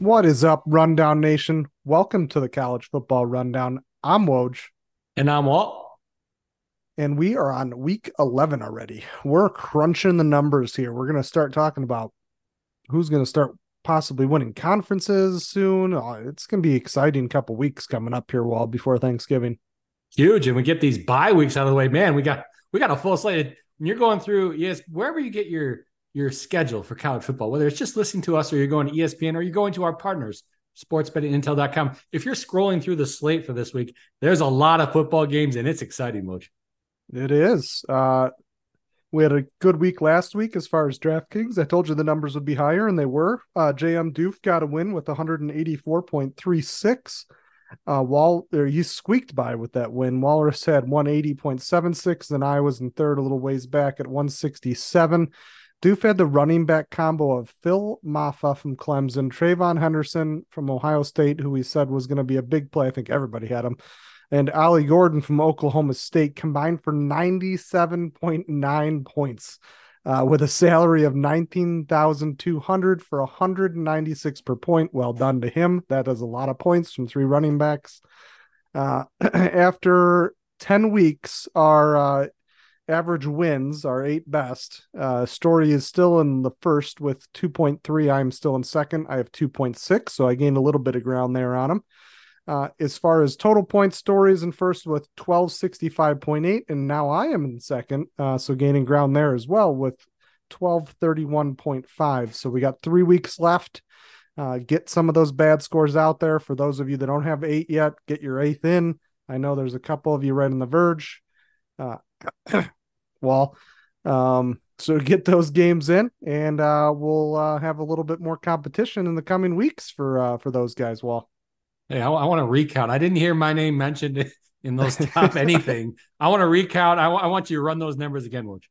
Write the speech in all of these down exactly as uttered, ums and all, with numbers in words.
What is up, Rundown Nation? Welcome to the College Football Rundown. I'm Woj, And I'm Walt. and we are on week eleven already. We're crunching the numbers here. We're going to start talking about who's going to start possibly winning conferences soon. Uh, It's going to be an exciting couple weeks coming up here, Wall, before Thanksgiving. Huge. And we get these bye weeks out of the way. Man, we got we got a full slate. When you're going through, yes, wherever you get your your schedule for college football, whether it's just listening to us or you're going to E S P N or you're going to our partners, sports betting intel dot com. If you're scrolling through the slate for this week, there's a lot of football games and it's exciting, Moch. It is. Uh, we had a good week last week as far as DraftKings. I told you the numbers would be higher, and they were. Uh, J M Doof got a win with one eighty-four point three six. Uh, Wall, or he squeaked by with that win. Walrus had one eighty point seven six, and I was in third a little ways back at one sixty-seven. Doof had the running back combo of Phil Maffa from Clemson, Trayvon Henderson from Ohio State, who he said was going to be a big play. I think everybody had him, and Ollie Gordon from Oklahoma State combined for ninety-seven point nine points. Uh, with a salary of nineteen thousand two hundred for one ninety-six per point. Well done to him. That is a lot of points from three running backs. Uh, after ten weeks, our uh, average wins are eight best. Uh, Story is still in the first with two point three. I'm still in second. I have two point six, so I gained a little bit of ground there on him. Uh, as far as total points, Stories in first with twelve sixty-five point eight, and now I am in second, uh, so gaining ground there as well with twelve thirty-one point five. So we got three weeks left. Uh, get some of those bad scores out there. For those of you that don't have eight yet, get your eighth in. I know there's a couple of you right on the verge. Uh, well, um, so get those games in, and uh, we'll uh, have a little bit more competition in the coming weeks for uh, for those guys. Well. Hey, I, I want to recount. I didn't hear my name mentioned in those top anything. I want to recount. I, w- I want you to run those numbers again, Woj.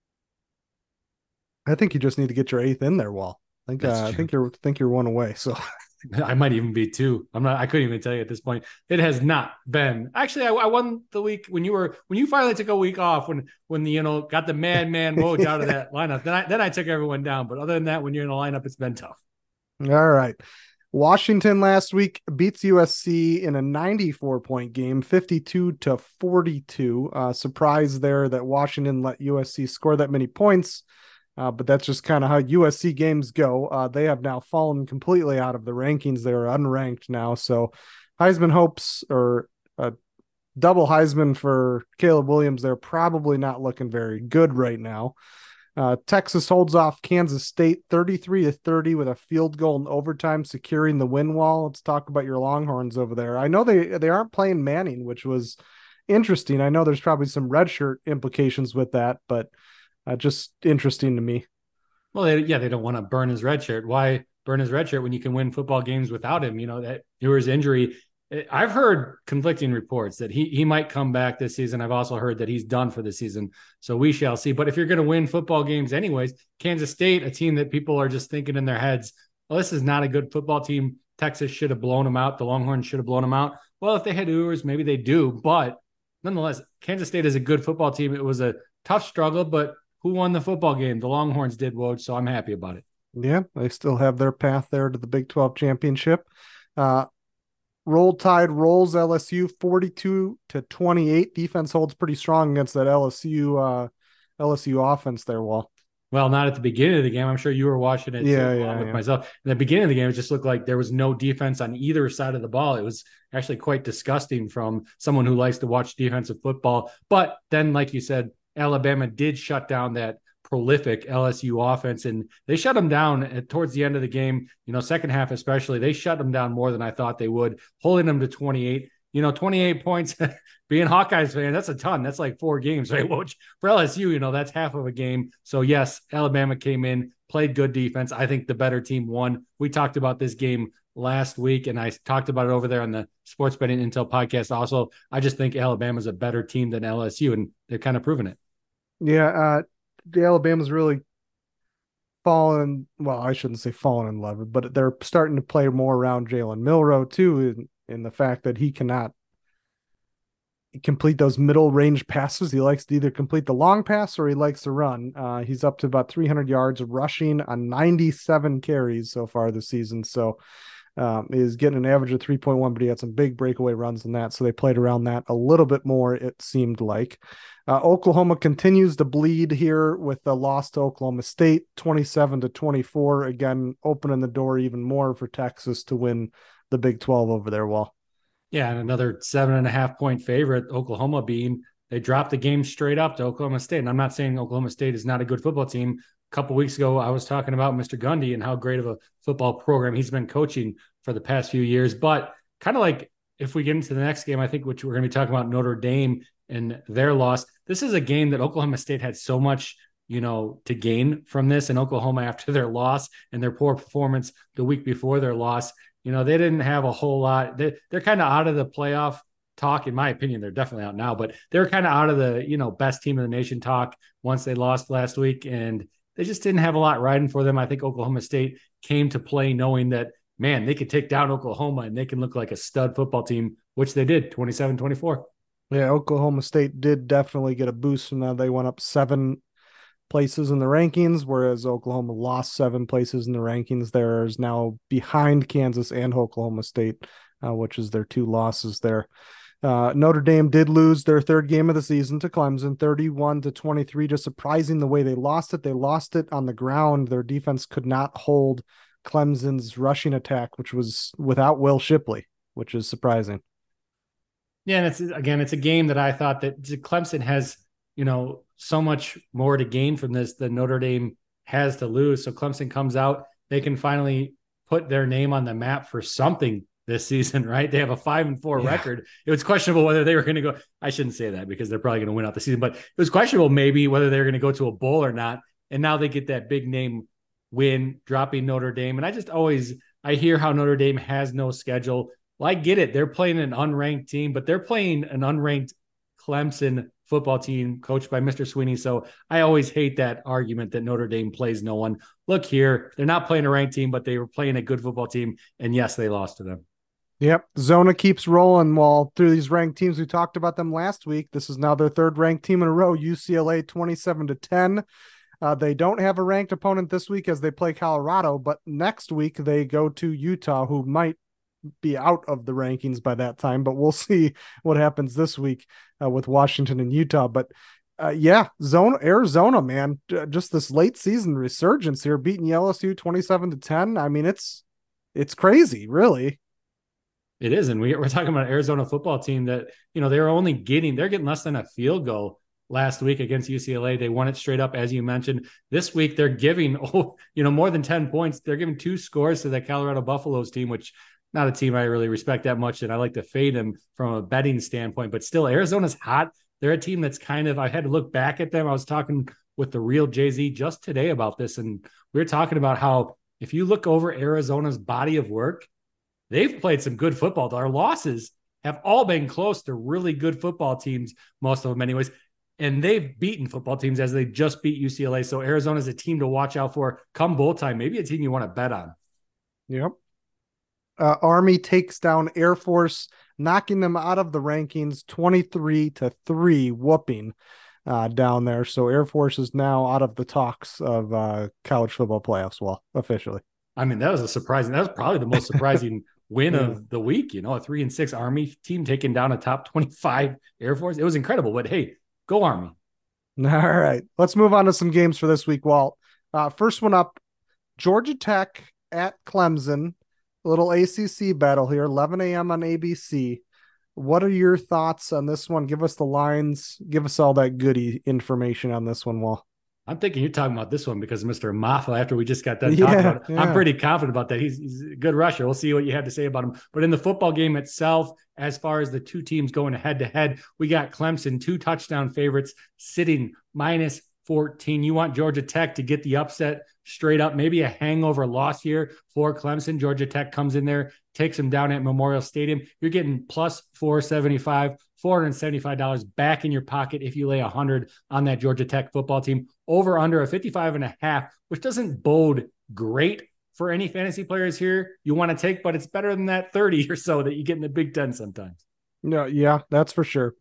I think you just need to get your eighth in there, Wall. I think That's uh, I true. think you're think you're one away. So I might even be two. I'm not. I couldn't even tell you at this point. It has not been. Actually, I, I won the week when you were when you finally took a week off when when the, you know got the madman Woj out of that lineup. Then I then I took everyone down. But other than that, when you're in the lineup, it's been tough. all right. Washington last week beats U S C in a ninety-four point game, fifty-two to forty-two. Uh, surprise there that Washington let U S C score that many points. Uh, but that's just kind of how U S C games go. Uh, they have now fallen completely out of the rankings. They're unranked now. So Heisman hopes or a double Heisman for Caleb Williams. They're probably not looking very good right now. Uh, Texas holds off Kansas State thirty-three to thirty with a field goal in overtime, securing the win wall. Let's talk about your Longhorns over there. I know they they aren't playing Manning, which was interesting. I know there's probably some redshirt implications with that, but uh, just interesting to me. Well, they, yeah, they don't want to burn his red shirt. Why burn his red shirt when you can win football games without him? You know that Ewer's injury. I've heard conflicting reports that he he might come back this season. I've also heard that he's done for the season. So we shall see. But if you're going to win football games anyways, Kansas State, a team that people are just thinking in their heads, well, this is not a good football team. Texas should have blown them out. The Longhorns should have blown them out. Well, if they had Ewers, maybe they do. But nonetheless, Kansas State is a good football team. It was a tough struggle, but who won the football game? The Longhorns did, Woj, so I'm happy about it. Yeah, they still have their path there to the Big twelve championship. Uh, Roll Tide rolls L S U forty-two to twenty-eight. Defense holds pretty strong against that L S U uh, L S U offense there, Wall. Well, not at the beginning of the game. I'm sure you were watching it Yeah, along yeah, with yeah. myself. In the beginning of the game, it just looked like there was no defense on either side of the ball. It was actually quite disgusting from someone who likes to watch defensive football. But then, like you said, Alabama did shut down that prolific L S U offense, and they shut them down at, towards the end of the game. You know, second half especially, they shut them down more than I thought they would, holding them to twenty-eight. You know, twenty-eight points. Being Hawkeyes fan, that's a ton. That's like four games, right? Which for L S U, you know, that's half of a game. So yes, Alabama came in, played good defense. I think the better team won. We talked about this game last week, and I talked about it over there on the Sports Betting Intel podcast. Also, I just think Alabama's a better team than L S U, and they're kind of proving it. Yeah, uh, the Alabama's really fallen. Well, I shouldn't say fallen in love, but they're starting to play more around Jalen Milrow too, in, in the fact that he cannot complete those middle range passes. He likes to either complete the long pass or he likes to run. Uh, he's up to about three hundred yards rushing on ninety-seven carries so far this season. So Um, is getting an average of three point one, but he had some big breakaway runs in that. So they played around that a little bit more, it seemed like. Uh, Oklahoma continues to bleed here with the loss to Oklahoma State, twenty-seven to twenty-four. Again, opening the door even more for Texas to win the Big twelve over there. Well, yeah, and another seven and a half point favorite, Oklahoma being, they dropped the game straight up to Oklahoma State. And I'm not saying Oklahoma State is not a good football team. A couple weeks ago, I was talking about Mister Gundy and how great of a football program he's been coaching for the past few years. But kind of like if we get into the next game, I think which we're going to be talking about Notre Dame and their loss. This is a game that Oklahoma State had so much, you know, to gain from this. And Oklahoma, after their loss and their poor performance the week before their loss, you know, they didn't have a whole lot. They, they're kind of out of the playoff talk. In my opinion, they're definitely out now, but they're kind of out of the, you know, best team in the nation talk once they lost last week. And they just didn't have a lot riding for them. I think Oklahoma State came to play knowing that, man, they could take down Oklahoma and they can look like a stud football team, which they did, twenty-seven twenty-four. Yeah, Oklahoma State did definitely get a boost from that. They went up seven places in the rankings, whereas Oklahoma lost seven places in the rankings. There is now behind Kansas and Oklahoma State, uh, which is their two losses there. Uh, Notre Dame did lose their third game of the season to Clemson, thirty-one to twenty-three. Just surprising the way they lost it. They lost it on the ground. Their defense could not hold Clemson's rushing attack, which was without Will Shipley, which is surprising. Yeah, and it's again, it's a game that I thought that Clemson has, you know, so much more to gain from this than Notre Dame has to lose. So Clemson comes out, they can finally put their name on the map for something this season, right? They have a five and four yeah. record. It was questionable whether they were going to go. I shouldn't say that because they're probably going to win out the season, but it was questionable maybe whether they were going to go to a bowl or not. And now they get that big name win, dropping Notre Dame. And I just always, I hear how Notre Dame has no schedule. Well, I get it. They're playing an unranked team, but they're playing an unranked Clemson football team coached by Mister Sweeney. So I always hate that argument that Notre Dame plays no one. Look here, they're not playing a ranked team, but they were playing a good football team. And yes, they lost to them. Yep. Zona keeps rolling while through these ranked teams. We talked about them last week. This is now their third ranked team in a row, U C L A twenty-seven to ten. Uh, they don't have a ranked opponent this week as they play Colorado, but next week they go to Utah, who might be out of the rankings by that time, but we'll see what happens this week uh, with Washington and Utah. But uh, yeah, zone Arizona, man, just this late season resurgence here, beating L S U twenty-seven to ten. I mean, it's, it's crazy, really. It is. And we, we're talking about an Arizona football team that, you know, they're only getting, they're getting less than a field goal last week against U C L A. They won it straight up, as you mentioned. This week, they're giving, oh, you know, more than ten points. They're giving two scores to the Colorado Buffaloes team, which not a team I really respect that much, and I like to fade them from a betting standpoint. But still, Arizona's hot. They're a team that's kind of, I had to look back at them. I was talking with the real Jay-Z just today about this, and we were talking about how if you look over Arizona's body of work, they've played some good football. Our losses have all been close to really good football teams, most of them anyways. And they've beaten football teams as they just beat U C L A. So Arizona's a team to watch out for come bowl time. Maybe a team you want to bet on. Yep. Uh, Army takes down Air Force, knocking them out of the rankings twenty-three to three, whooping uh, down there. So Air Force is now out of the talks of uh, college football playoffs. Well, officially. I mean, that was a surprising, that was probably the most surprising win yeah. of the week. You know, a three and six Army team taking down a top twenty-five Air Force. It was incredible, but hey, go Army. All right. Let's move on to some games for this week, Walt. Uh, first one up, Georgia Tech at Clemson. A little A C C battle here, eleven a.m. on A B C. What are your thoughts on this one? Give us the lines. Give us all that goody information on this one, Walt. I'm thinking you're talking about this one because Mister Maffa, after we just got done talking yeah, about it, yeah. I'm pretty confident about that. He's, he's a good rusher. We'll see what you have to say about him. But in the football game itself, as far as the two teams going head to head, we got Clemson, two touchdown favorites, sitting minus fourteen. You want Georgia Tech to get the upset straight up, maybe a hangover loss here for Clemson. Georgia Tech comes in there, takes them down at Memorial Stadium. You're getting plus four seventy-five, four hundred seventy-five dollars back in your pocket if you lay one hundred on that Georgia Tech football team. Over under a fifty-five and a half, which doesn't bode great for any fantasy players here you want to take, but it's better than that thirty or so that you get in the Big Ten sometimes. No, yeah, that's for sure.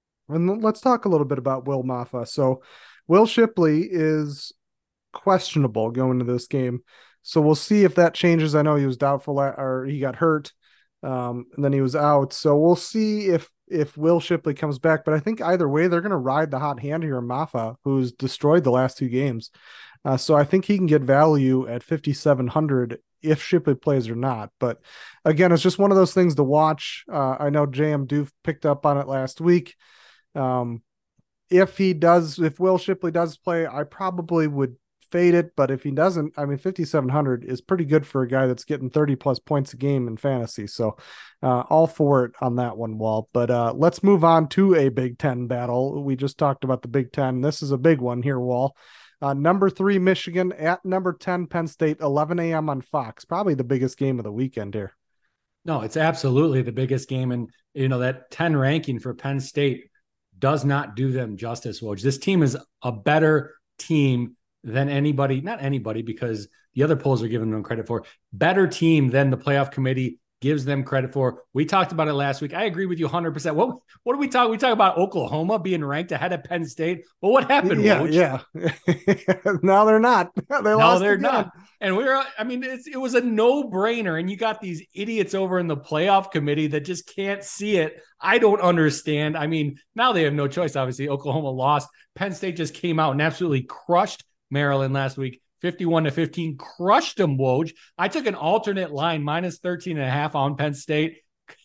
And let's talk a little bit about Will Maffa. So Will Shipley is questionable going to this game. So we'll see if that changes. I know he was doubtful or he got hurt, um, and then he was out. So we'll see if if Will Shipley comes back. But I think either way, they're going to ride the hot hand here in Maffa, who's destroyed the last two games. Uh, so I think he can get value at fifty-seven hundred if Shipley plays or not. But again, it's just one of those things to watch. Uh, I know J M Doof picked up on it last week. Um, if he does, if Will Shipley does play, I probably would fade it. But if he doesn't, I mean, fifty-seven hundred is pretty good for a guy that's getting thirty plus points a game in fantasy. So uh, all for it on that one, Walt. But uh, let's move on to a Big Ten battle. We just talked about the Big Ten. This is a big one here, Walt. Uh, number three, Michigan at number ten, Penn State, eleven a.m. on Fox. Probably the biggest game of the weekend here. No, it's absolutely the biggest game. And, you know, that ten ranking for Penn State does not do them justice, Woj. This team is a better team than anybody, not anybody, because the other polls are giving them credit for, better team than the playoff committee gives them credit for. We talked about it last week. I agree with you one hundred percent. What what do we talk? We talk about Oklahoma being ranked ahead of Penn State. Well, what happened? Yeah, Woj? yeah. Now they're not. They no, lost they're again. not. And we we're, I mean, it's, it was a no-brainer. And you got these idiots over in the playoff committee that just can't see it. I don't understand. I mean, now they have no choice. Obviously, Oklahoma lost. Penn State just came out and absolutely crushed Maryland last week. fifty-one to fifteen, crushed them, Woj. I took an alternate line, minus thirteen and a half on Penn State.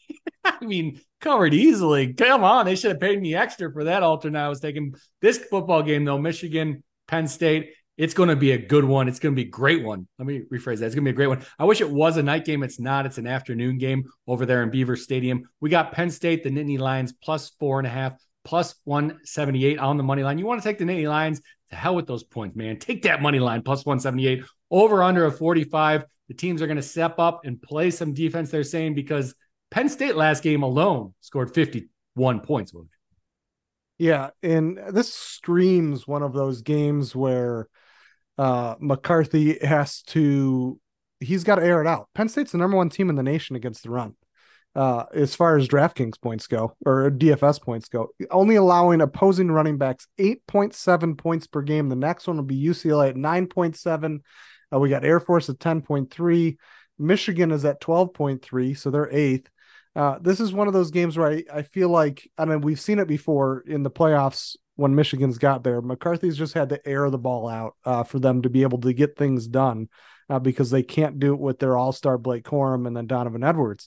I mean, covered easily. Come on. They should have paid me extra for that alternate I was taking. This football game, though, Michigan, Penn State, it's going to be a good one. It's going to be a great one. Let me rephrase that. It's going to be a great one. I wish it was a night game. It's not. It's an afternoon game over there in Beaver Stadium. We got Penn State, the Nittany Lions, plus four and a half, plus one seventy-eight on the money line. You want to take the Nittany Lions? To hell with those points, man. Take that money line, plus one seventy-eight, over under a forty-five. The teams are going to step up and play some defense, they're saying, because Penn State last game alone scored fifty-one points. Yeah, and this screams one of those games where uh, McCarthy has to, he's got to air it out. Penn State's the number one team in the nation against the run. Uh, as far as DraftKings points go, or D F S points go, only allowing opposing running backs eight point seven points per game. The next one will be U C L A at nine point seven. Uh, we got Air Force at ten point three. Michigan is at twelve point three, so they're eighth. Uh, this is one of those games where I, I feel like, I mean, we've seen it before in the playoffs when Michigan's got there. McCarthy's just had to air the ball out uh, for them to be able to get things done uh, because they can't do it with their all-star Blake Corum and then Donovan Edwards.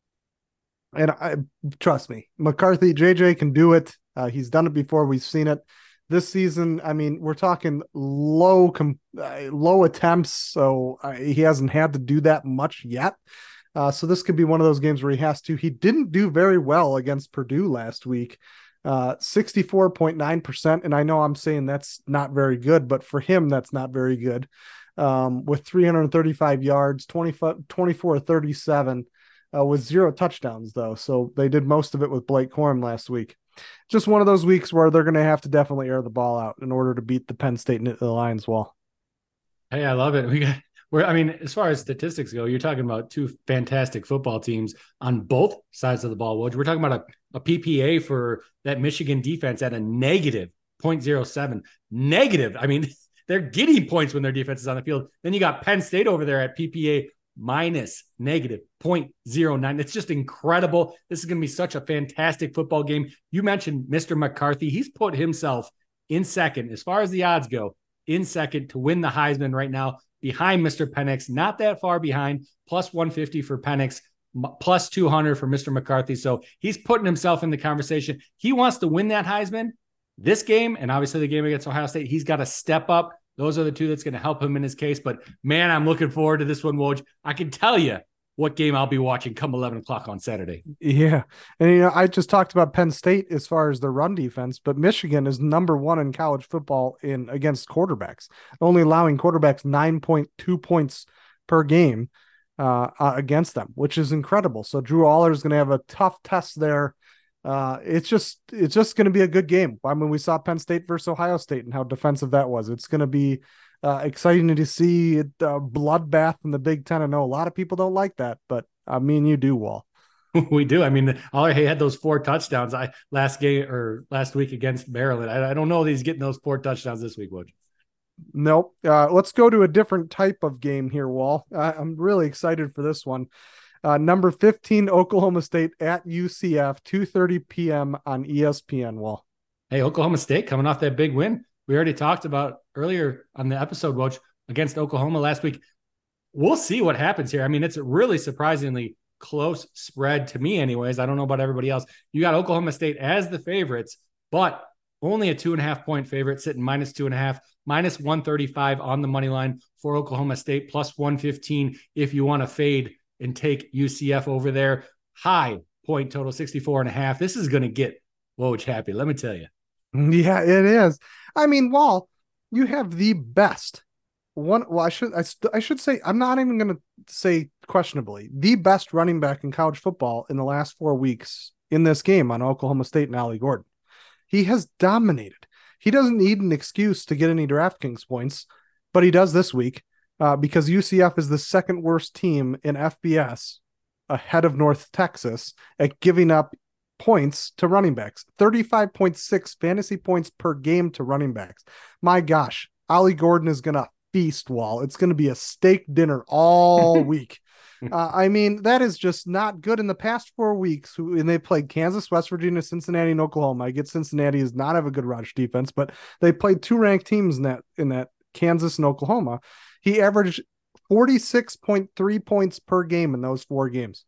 And I trust me, McCarthy, J J can do it. Uh, he's done it before. We've seen it this season. I mean, we're talking low, com- uh, low attempts. So uh, he hasn't had to do that much yet. Uh, so this could be one of those games where he has to. He didn't do very well against Purdue last week, uh, sixty-four point nine percent. And I know I'm saying that's not very good, but for him, that's not very good. Um, with three hundred thirty-five yards, twenty-four thirty-seven. Uh, with zero touchdowns, though. So they did most of it with Blake Corum last week. Just one of those weeks where they're going to have to definitely air the ball out in order to beat the Penn State the Lions wall. Hey, I love it. We got where I mean, as far as statistics go, you're talking about two fantastic football teams on both sides of the ball. We're talking about a, a P P A for that Michigan defense at a negative zero point zero seven. Negative. I mean, they're getting points when their defense is on the field. Then you got Penn State over there at P P A minus negative zero point zero nine. It's just incredible. This is going to be such a fantastic football game. You mentioned Mister McCarthy. He's put himself in second, as far as the odds go, in second to win the Heisman right now, behind Mister Penix, not that far behind, plus one fifty for Penix, plus two hundred for Mister McCarthy. So he's putting himself in the conversation. He wants to win that Heisman this game, and obviously the game against Ohio State. He's got to step up. Those are the two that's going to help him in his case. But, man, I'm looking forward to this one, Woj. I can tell you what game I'll be watching come eleven o'clock on Saturday. Yeah. And, you know, I just talked about Penn State as far as the run defense, but Michigan is number one in college football in against quarterbacks, only allowing quarterbacks nine point two points per game uh, uh, against them, which is incredible. So Drew Aller is going to have a tough test there. Uh, it's just it's just going to be a good game. I mean, we saw Penn State versus Ohio State and how defensive that was. It's going to be uh, exciting to see it, uh, bloodbath in the Big Ten. I know a lot of people don't like that, but uh, me and you do, Wall. We do. I mean, Aller had those four touchdowns I last game or last week against Maryland. I, I don't know that he's getting those four touchdowns this week, Woj. Nope. Uh, let's go to a different type of game here, Wall. Uh, I'm really excited for this one. Uh, number fifteen, Oklahoma State at U C F, two thirty p.m. on E S P N, Wall. Hey, Oklahoma State coming off that big win. We already talked about earlier on the episode, Woj, against Oklahoma last week. We'll see what happens here. I mean, it's a really surprisingly close spread to me anyways. I don't know about everybody else. You got Oklahoma State as the favorites, but only a two and a half point favorite, sitting minus two and a half, minus one thirty-five on the money line for Oklahoma State, plus one fifteen if you want to fade and take U C F over there. High point total, sixty-four and a half. This is going to get Woj happy, let me tell you. Yeah, it is. I mean, Wall, you have the best one. Well, I should I, st- I should say I'm not even going to say questionably the best running back in college football in the last four weeks in this game on Oklahoma State and Ollie Gordon. He has dominated. He doesn't need an excuse to get any DraftKings points, but he does this week uh, because U C F is the second worst team in F B S ahead of North Texas at giving up points to running backs. thirty-five point six fantasy points per game to running backs. My gosh, Ollie Gordon is going to feast, Wall. It's going to be a steak dinner all week. Uh, I mean, that is just not good. In the past four weeks, and they played Kansas, West Virginia, Cincinnati, and Oklahoma. I get Cincinnati does not have a good rush defense, but they played two ranked teams in that in that Kansas and Oklahoma. He averaged forty-six point three points per game in those four games.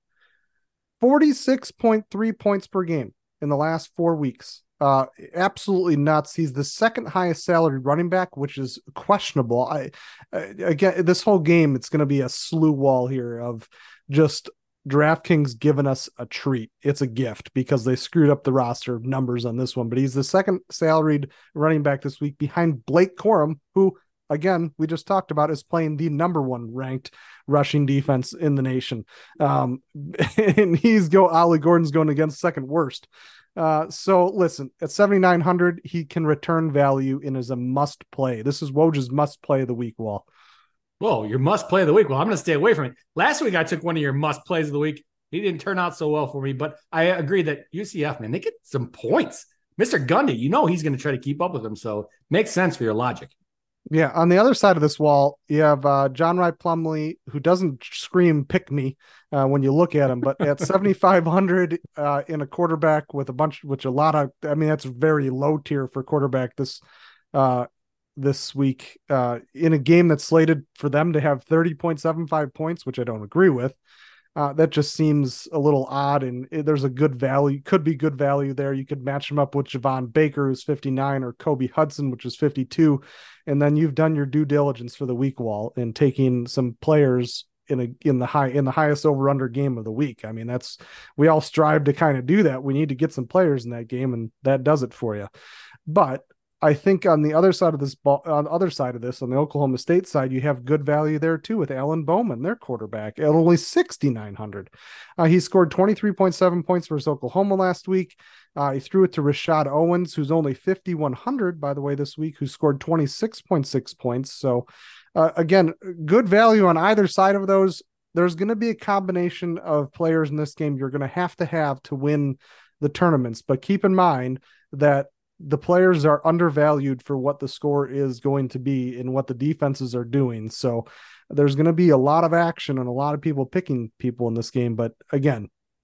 forty-six point three points per game in the last four weeks. Uh, absolutely nuts. He's the second highest salaried running back, which is questionable. I, I again, this whole game, it's going to be a slew wall here of just DraftKings giving us a treat. It's a gift because they screwed up the roster numbers on this one, but he's the second salaried running back this week behind Blake Corum, who, again, we just talked about, is playing the number one ranked rushing defense in the nation. Um, and he's go, Ollie Gordon's going against second worst. Uh, so listen, at seventy-nine hundred, he can return value and is a must play. This is Woj's must play of the week, Wall. Whoa, your must play of the week. Well, I'm going to stay away from it. Last week, I took one of your must plays of the week. He didn't turn out so well for me, but I agree that U C F, man, they get some points. Mister Gundy, you know he's going to try to keep up with them, so makes sense for your logic. Yeah, on the other side of this wall, you have uh, John Wright Plumlee, who doesn't scream "pick me" uh, when you look at him, but at seventy-five hundred uh, in a quarterback with a bunch, which a lot of, I mean, that's very low tier for quarterback this uh, this week uh, in a game that's slated for them to have thirty point seven five points, which I don't agree with. Uh, that just seems a little odd, and there's a good value, could be good value there. You could match him up with Javon Baker, who's fifty-nine, or Kobe Hudson, which is fifty-two. And then you've done your due diligence for the week, Wall, in taking some players in a in the high in the highest over under game of the week. I mean, that's, we all strive to kind of do that. We need to get some players in that game, and that does it for you. But I think on the other side of this ball, on the other side of this, on the Oklahoma State side, you have good value there too with Alan Bowman, their quarterback, at only sixty-nine hundred. Uh, he scored twenty-three point seven points versus Oklahoma last week. Uh, he threw it to Rashad Owens, who's only fifty-one hundred, by the way, this week, who scored twenty-six point six points. So uh, again, good value on either side of those. There's going to be a combination of players in this game you're going to have to have to win the tournaments, but keep in mind that the players are undervalued for what the score is going to be and what the defenses are doing. So there's going to be a lot of action and a lot of people picking people in this game. But again,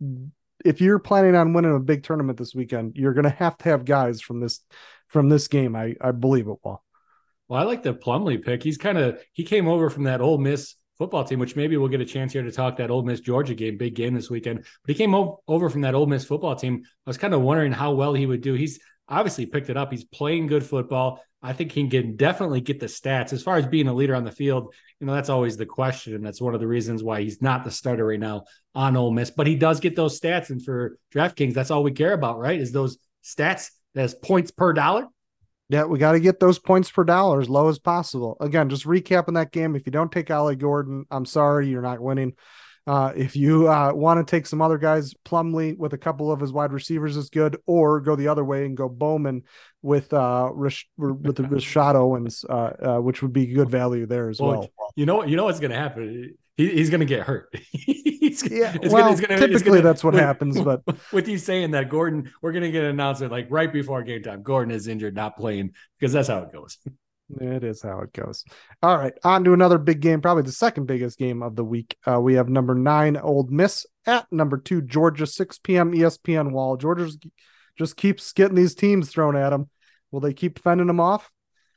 if you're planning on winning a big tournament this weekend, you're going to have to have guys from this, from this game. I, I believe it will. Well, I like the Plumlee pick. He's kind of, he came over from that Ole Miss football team, which maybe we'll get a chance here to talk that Ole Miss Georgia game, big game this weekend, but he came o- over from that Ole Miss football team. I was kind of wondering how well he would do. He's obviously picked it up. He's playing good football. I think he can definitely get the stats. As far as being a leader on the field, you know, that's always the question. And that's one of the reasons why he's not the starter right now on Ole Miss, but he does get those stats. And for DraftKings, that's all we care about, right? Is those stats, that's points per dollar. Yeah, we got to get those points per dollar as low as possible. Again, just recapping that game. If you don't take Ollie Gordon, I'm sorry, you're not winning. Uh, if you uh, want to take some other guys, Plumlee with a couple of his wide receivers is good, or go the other way and go Bowman with uh, Rish- with the Rashad Owens, uh, uh, which would be good value there as well. well. You know, you know what's going to happen. He, he's going to get hurt. he's, yeah, it's well, gonna, it's gonna, typically it's gonna, that's what with, happens. But with you saying that, Gordon, we're going to get an announcement like right before game time. Gordon is injured, not playing, because that's how it goes. It is how it goes. All right, on to another big game, probably the second biggest game of the week. Uh, we have number nine, Old Miss at number two, Georgia, six p.m. E S P N wall. Georgia just keeps getting these teams thrown at them. Will they keep fending them off?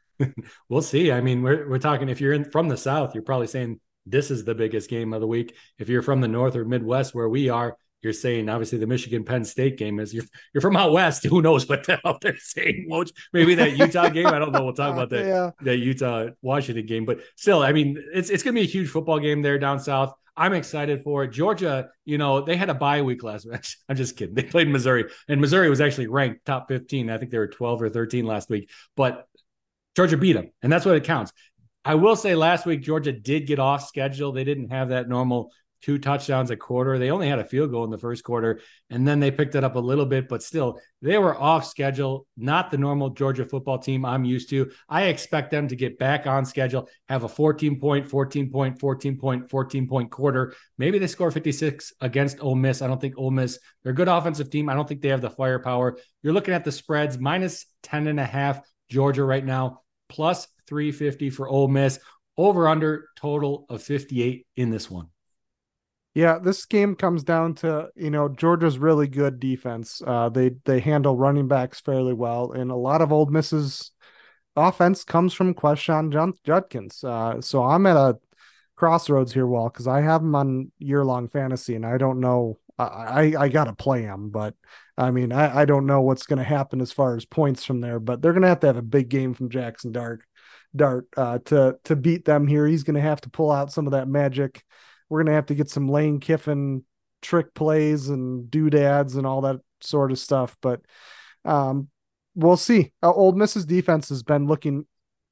We'll see. I mean, we're we're talking if you're in from the South, you're probably saying this is the biggest game of the week. If you're from the North or Midwest where we are, you're saying obviously the Michigan Penn State game is. You're you're from out west. Who knows what the hell they're saying? Maybe that Utah game. I don't know. We'll talk about that yeah. that Utah Washington game, but still, I mean, it's it's gonna be a huge football game there down south. I'm excited for it. Georgia, you know, they had a bye week last week. I'm just kidding. They played Missouri, and Missouri was actually ranked top fifteen. I think they were twelve or thirteen last week, but Georgia beat them, and that's what it counts. I will say last week, Georgia did get off schedule. They didn't have that normal two touchdowns a quarter. They only had a field goal in the first quarter, and then they picked it up a little bit, but still, they were off schedule, not the normal Georgia football team I'm used to. I expect them to get back on schedule, have a fourteen point, fourteen point, fourteen point, fourteen point quarter. Maybe they score fifty-six against Ole Miss. I don't think Ole Miss, they're a good offensive team. I don't think they have the firepower. You're looking at the spreads, minus ten and a half Georgia right now, plus three fifty for Ole Miss, over under total of fifty-eight in this one. Yeah, this game comes down to, you know, Georgia's really good defense. Uh, they they handle running backs fairly well, and a lot of Ole Miss's offense comes from Quashon Judkins. Uh, so I'm at a crossroads here, Walt, because I have him on year-long fantasy, and I don't know. I I, I got to play him, but I mean, I, I don't know what's going to happen as far as points from there. But they're going to have to have a big game from Jackson Dart, Dart uh, to to beat them here. He's going to have to pull out some of that magic. We're going to have to get some Lane Kiffin trick plays and doodads and all that sort of stuff. But um, we'll see. Uh, Ole Miss's defense has been looking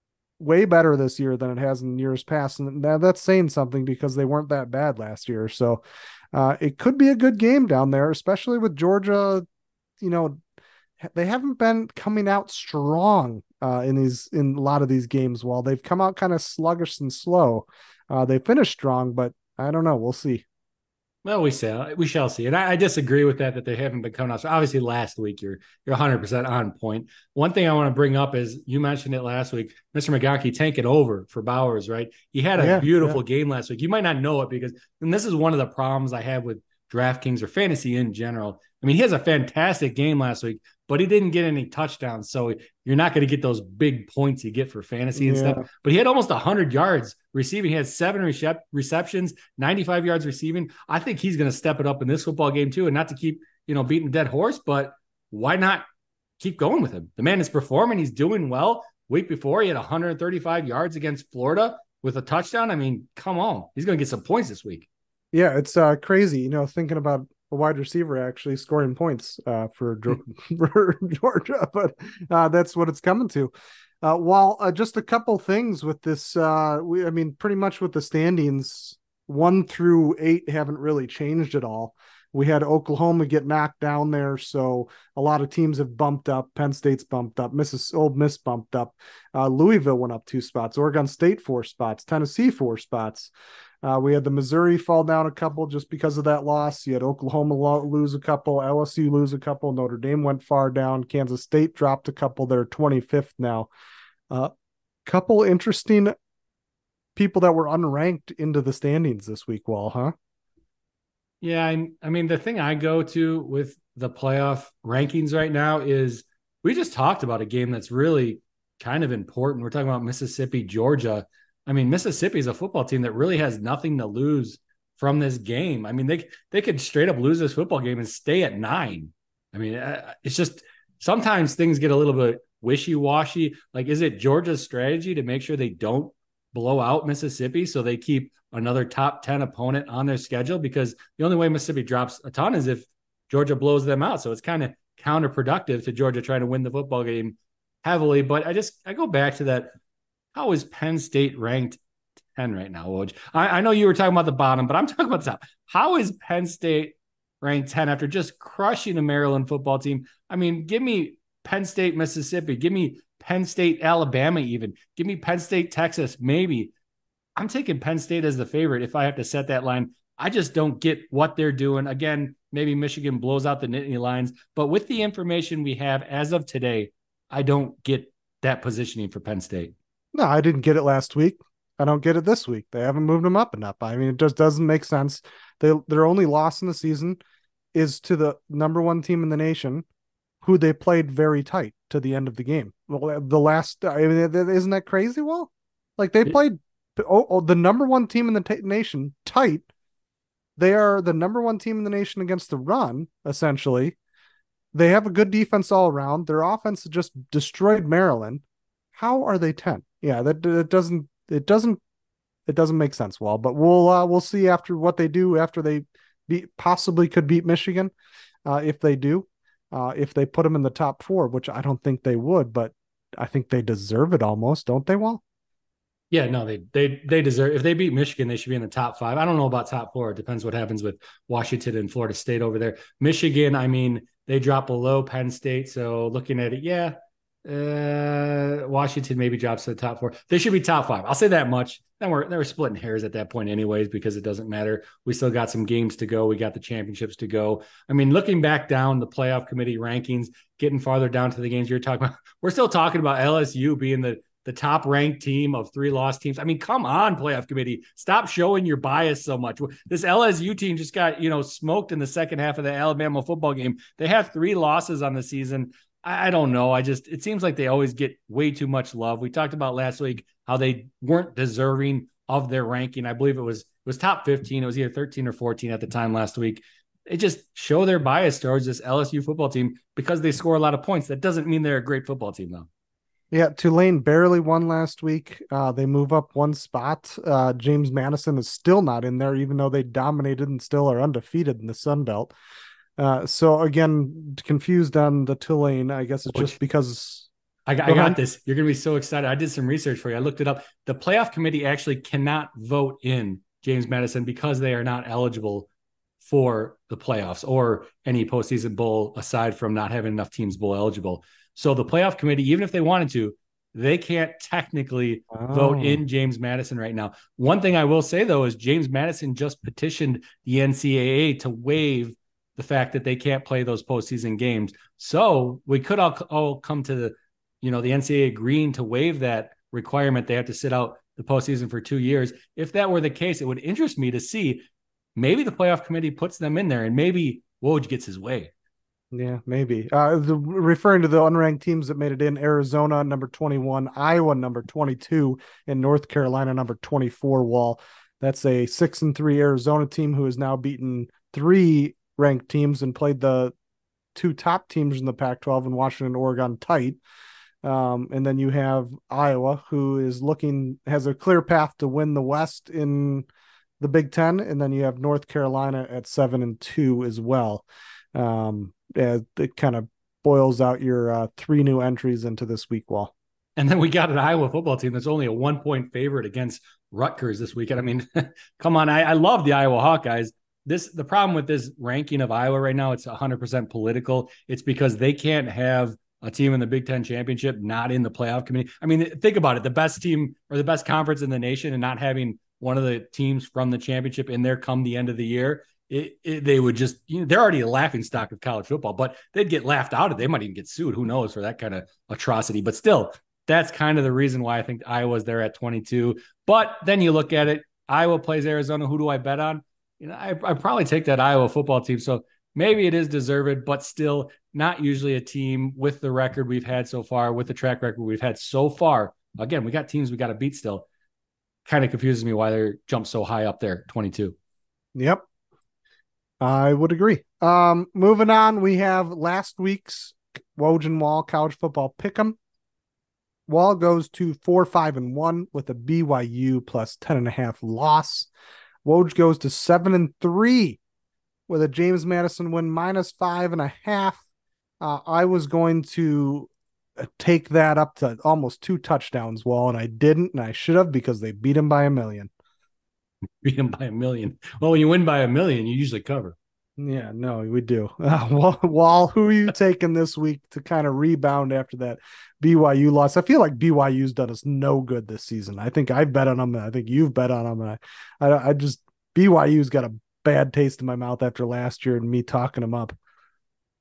way better this year than it has in years past. And that, that's saying something because they weren't that bad last year. So uh, it could be a good game down there, especially with Georgia. You know, they haven't been coming out strong uh, in these, in a lot of these games. While they've come out kind of sluggish and slow, uh, they finished strong, but I don't know. We'll see. Well, we shall we shall see. And I, I disagree with that, that they haven't been coming out. So obviously last week you're you're one hundred percent on point. One thing I want to bring up is you mentioned it last week, Mister McGonkey tanking over for Bowers, right? He had a yeah, beautiful yeah. game last week. You might not know it because, and this is one of the problems I have with DraftKings or fantasy in general. I mean, he has a fantastic game last week, but he didn't get any touchdowns. So you're not going to get those big points you get for fantasy and yeah. stuff. But he had almost one hundred yards receiving. He had seven recep- receptions, ninety-five yards receiving. I think he's going to step it up in this football game too. And not to keep, you know, beating a dead horse, but why not keep going with him? The man is performing. He's doing well. Week before, he had one hundred thirty-five yards against Florida with a touchdown. I mean, come on. He's going to get some points this week. Yeah, it's uh, crazy, you know, thinking about a wide receiver actually scoring points uh, for, for Georgia, but uh, that's what it's coming to. Uh, while uh, just a couple things with this, uh, we, I mean, pretty much with the standings, one through eight haven't really changed at all. We had Oklahoma get knocked down there, so a lot of teams have bumped up. Penn State's bumped up. Missis Ole Miss bumped up. Uh, Louisville went up two spots. Oregon State four spots. Tennessee four spots. Uh, we had the Missouri fall down a couple just because of that loss. You had Oklahoma lose a couple, L S U lose a couple, Notre Dame went far down, Kansas State dropped a couple. They're twenty-fifth now. A uh, couple interesting people that were unranked into the standings this week, Wall, huh? Yeah, I, I mean, the thing I go to with the playoff rankings right now is we just talked about a game that's really kind of important. We're talking about Mississippi, Georgia. I mean, Mississippi is a football team that really has nothing to lose from this game. I mean, they they could straight up lose this football game and stay at nine. I mean, it's just sometimes things get a little bit wishy-washy. Like, is it Georgia's strategy to make sure they don't blow out Mississippi so they keep another top ten opponent on their schedule? Because the only way Mississippi drops a ton is if Georgia blows them out. So it's kind of counterproductive to Georgia trying to win the football game heavily. But I just, I go back to that. How is Penn State ranked ten right now, Woj? I, I know you were talking about the bottom, but I'm talking about the top. How is Penn State ranked ten after just crushing a Maryland football team? I mean, give me Penn State, Mississippi. Give me Penn State, Alabama even. Give me Penn State, Texas, maybe. I'm taking Penn State as the favorite if I have to set that line. I just don't get what they're doing. Again, maybe Michigan blows out the Nittany Lions, but with the information we have as of today, I don't get that positioning for Penn State. No, I didn't get it last week. I don't get it this week. They haven't moved them up enough. I mean, it just doesn't make sense. They their only loss in the season is to the number one team in the nation, who they played very tight to the end of the game. Well, the last, I mean, isn't that crazy? Well, like they played oh, oh, the number one team in the t- nation tight. They are the number one team in the nation against the run, essentially. They have a good defense all around. Their offense just destroyed Maryland. How are they ten? Yeah, that it doesn't it doesn't it doesn't make sense. Well, but we'll uh, we'll see after what they do after they beat possibly could beat Michigan, uh, if they do, uh, if they put them in the top four, which I don't think they would, but I think they deserve it almost, don't they? Well, yeah, no, they they they deserve. If they beat Michigan, they should be in the top five. I don't know about top four. It depends what happens with Washington and Florida State over there. Michigan, I mean, they drop below Penn State, so looking at it, yeah. Uh, Washington maybe drops to the top four. They should be top five. I'll say that much. Then we're they were splitting hairs at that point, anyways, because it doesn't matter. We still got some games to go. We got the championships to go. I mean, looking back down the playoff committee rankings, getting farther down to the games you're talking about, we're still talking about L S U being the the top ranked team of three lost teams. I mean, come on, playoff committee, stop showing your bias so much. This L S U team just got, you know, smoked in the second half of the Alabama football game. They have three losses on the season. I don't know. I just, it seems like they always get way too much love. We talked about last week how they weren't deserving of their ranking. I believe it was, it was top fifteen. It was either thirteen or fourteen at the time last week. They just show their bias towards this L S U football team because they score a lot of points. That doesn't mean they're a great football team though. Yeah, Tulane barely won last week. Uh, they move up one spot. Uh, James Madison is still not in there, even though they dominated and still are undefeated in the Sun Belt. Uh, so again, confused on the Tulane. I guess it's Which, just because I got, I got this. You're gonna be so excited. I did some research for you. I looked it up. The playoff committee actually cannot vote in James Madison because they are not eligible for the playoffs or any postseason bowl aside from not having enough teams bowl eligible. So the playoff committee, even if they wanted to, they can't technically oh. vote in James Madison right now. One thing I will say though is James Madison just petitioned the N C double A to waive the fact that they can't play those postseason games. So we could all, all come to the, you know, the N C double A agreeing to waive that requirement. They have to sit out the postseason for two years. If that were the case, it would interest me to see maybe the playoff committee puts them in there and maybe Woj gets his way. Yeah, maybe. Uh, the, referring to the unranked teams that made it in, Arizona, number twenty-one, Iowa, number twenty-two, and North Carolina, number twenty-four, Wall. That's a six and three Arizona team who has now beaten three ranked teams and played the two top teams in the Pac twelve in Washington and Oregon tight. Um, and then you have Iowa, who is looking, has a clear path to win the West in the Big Ten. And then you have North Carolina at seven and two as well. Um, it kind of boils out your uh, three new entries into this week, Wall. And then we got an Iowa football team that's only a one point favorite against Rutgers this weekend. I mean, come on. I, I love the Iowa Hawkeyes. This, the problem with this ranking of Iowa right now, it's one hundred percent political. It's because they can't have a team in the Big Ten championship not in the playoff committee. I mean, think about it. The best team or the best conference in the nation and not having one of the teams from the championship in there come the end of the year. It, it, they would just, you know, they're already a laughing stock of college football, but they'd get laughed out of. They might even get sued. Who knows for that kind of atrocity, but still that's kind of the reason why I think Iowa's there at twenty-two. But then you look at it, Iowa plays Arizona. Who do I bet on? You know, I, I probably take that Iowa football team. So maybe it is deserved, but still not usually a team with the record we've had so far, with the track record we've had so far. Again, we got teams we got to beat still. Kind of confuses me why they're jumped so high up there, twenty-two. Yep. I would agree. Um, moving on, we have last week's Woj and Wall college football pick'em. Wall goes to four, five, and one with a B Y U plus ten and a half loss. Woj goes to seven and three with a James Madison win minus five and a half. Uh, I was going to take that up to almost two touchdowns, Wall, and I didn't, and I should have because they beat him by a million. Beat him by a million. Well, when you win by a million, you usually cover. Yeah, no, we do. Uh, Wall, Wall, who are you taking this week to kind of rebound after that B Y U loss? I feel like B Y U's done us no good this season. I think I've bet on them. And I think you've bet on them. And I, I, I just, B Y U's got a bad taste in my mouth after last year and me talking them up.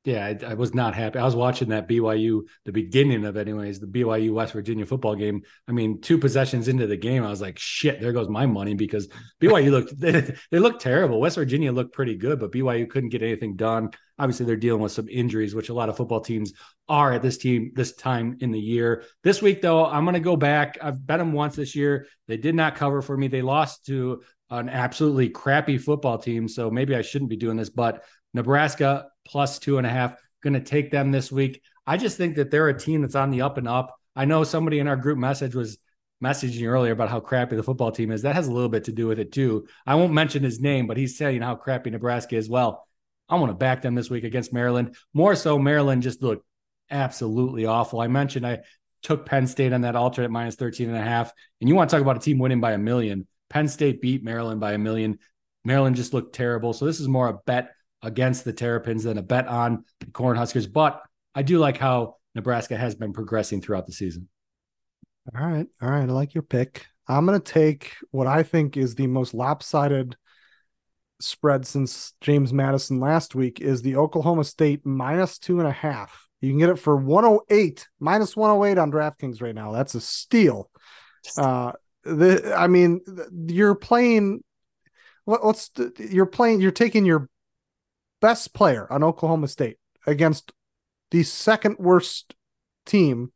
Yeah, I, I was not happy. I was watching that B Y U, the beginning of it, anyways, the B Y U West Virginia football game. I mean, two possessions into the game, I was like, shit, there goes my money because B Y U looked they, they looked terrible. West Virginia looked pretty good, but B Y U couldn't get anything done. Obviously, they're dealing with some injuries, which a lot of football teams are at this team this time in the year. This week, though, I'm going to go back. I've bet them once this year. They did not cover for me. They lost to an absolutely crappy football team, so maybe I shouldn't be doing this, but Nebraska plus two and a half. Going to take them this week. I just think that they're a team that's on the up and up. I know somebody in our group message was messaging earlier about how crappy the football team is. That has a little bit to do with it too. I won't mention his name, but he's saying how crappy Nebraska is. Well, I want to back them this week against Maryland. More so, Maryland just looked absolutely awful. I mentioned I took Penn State on that alternate minus thirteen and a half. And you want to talk about a team winning by a million. Penn State beat Maryland by a million. Maryland just looked terrible. So this is more a bet against the Terrapins than a bet on the Cornhuskers. But I do like how Nebraska has been progressing throughout the season. All right. All right. I like your pick. I'm going to take what I think is the most lopsided spread since James Madison last week is the Oklahoma State minus two and a half. You can get it for one oh eight, minus one oh eight on DraftKings right now. That's a steal. Uh, the, I mean, you're playing, what, what's the, you're playing, you're taking your best player on Oklahoma State against the second worst team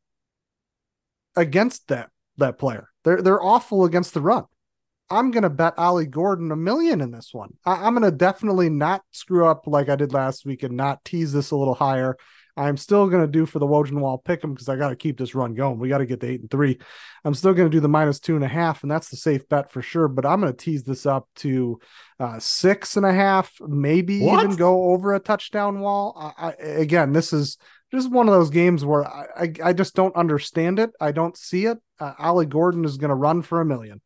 against that, that player. They're, they're awful against the run. I'm going to bet Ollie Gordon a million in this one. I, I'm going to definitely not screw up like I did last week and not tease this a little higher. I'm still going to do for the Woj pick 'em because I got to keep this run going. We got to get to eight and three. I'm still going to do the minus two and a half, and that's the safe bet for sure. But I'm going to tease this up to uh, six and a half, maybe what? even go over a touchdown wall. I, I, again, this is just one of those games where I, I, I just don't understand it. I don't see it. Uh, Ollie Gordon is going to run for a million.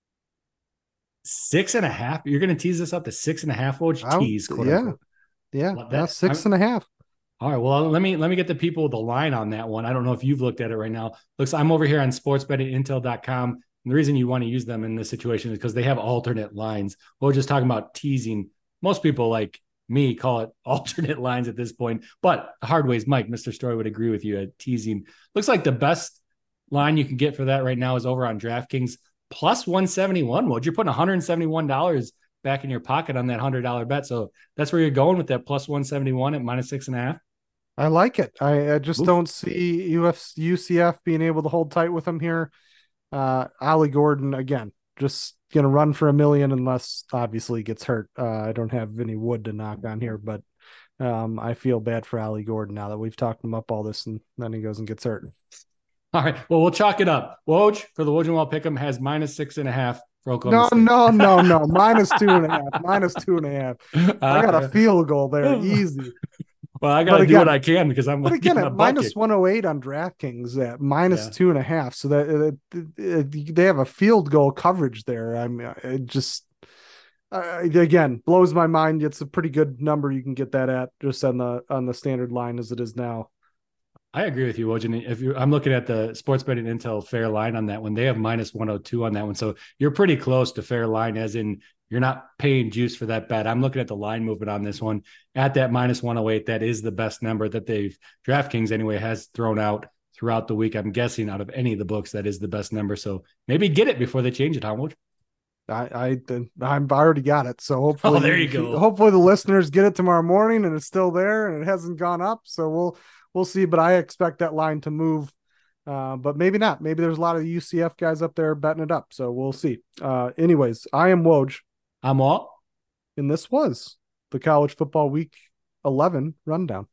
Six and a half. You're going to tease this up to six and a half. Woj tease, quote yeah, unquote. yeah, well, that's six I'm, and a half. All right. Well, let me let me get the people the line on that one. I don't know if you've looked at it right now. Looks, I'm over here on sports betting intel dot com. And the reason you want to use them in this situation is because they have alternate lines. We're just talking about teasing. Most people like me call it alternate lines at this point, but hard ways, Mike, Mister Story would agree with you at teasing. Looks like the best line you can get for that right now is over on DraftKings plus one seventy-one. Well, you're putting one hundred seventy-one dollars back in your pocket on that one hundred dollars bet. So that's where you're going with that plus one seventy-one at minus six and a half. I like it. I, I just Oof. don't see U F, U C F being able to hold tight with them here. Uh, Ollie Gordon, again, just going to run for a million unless obviously he gets hurt. Uh, I don't have any wood to knock on here, but um, I feel bad for Ollie Gordon now that we've talked him up all this and then he goes and gets hurt. All right. Well, we'll chalk it up. Woj for the Woj and Wild Pick'em has minus six and a half for Oklahoma State. No, no, no, no. minus two and a half. Minus two and a half. I got a field goal there. Easy. Well, I got to do what I can because I'm. But again, at minus one oh eight on DraftKings at minus yeah. two and a half, so that uh, they have a field goal coverage there. I mean, it just uh, again blows my mind. It's a pretty good number you can get that at just on the on the standard line as it is now. I agree with you, Woj. If you, I'm looking at the Sports Betting Intel fair line on that one, they have minus one oh two on that one, so you're pretty close to fair line, as in. You're not paying juice for that bet. I'm looking at the line movement on this one at that minus one oh eight. That is the best number that they've DraftKings anyway has thrown out throughout the week. I'm guessing out of any of the books, that is the best number. So maybe get it before they change it, Howard. I, I, I've already got it. So hopefully, oh, there you go. Hopefully the listeners get it tomorrow morning and it's still there and it hasn't gone up. So we'll, we'll see, but I expect that line to move. Uh, but maybe not. Maybe there's a lot of U C F guys up there betting it up. So we'll see. Uh, anyways, I am Woj. I'm all. And this was the College Football Week eleven rundown.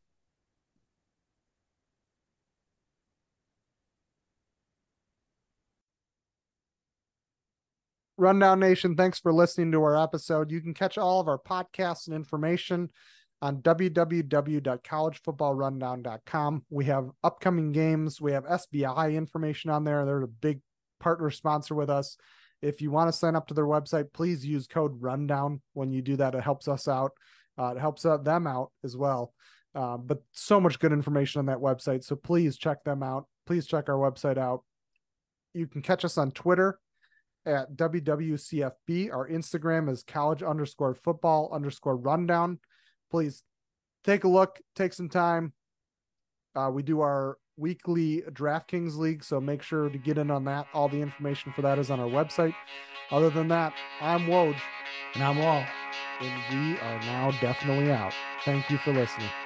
Rundown Nation, thanks for listening to our episode. You can catch all of our podcasts and information on w w w dot college football rundown dot com. We have upcoming games. We have S B I information on there. They're a big partner sponsor with us. If you want to sign up to their website, please use code RUNDOWN. When you do that, it helps us out. Uh, it helps out them out as well. Uh, but so much good information on that website. So please check them out. Please check our website out. You can catch us on Twitter at W W C F B. Our Instagram is college underscore football underscore rundown. Please take a look, take some time. Uh, we do our weekly DraftKings League, so make sure to get in on that. All the information for that is on our website. Other than that, I'm Woj. And I'm Wall. And we are now definitely out. Thank you for listening.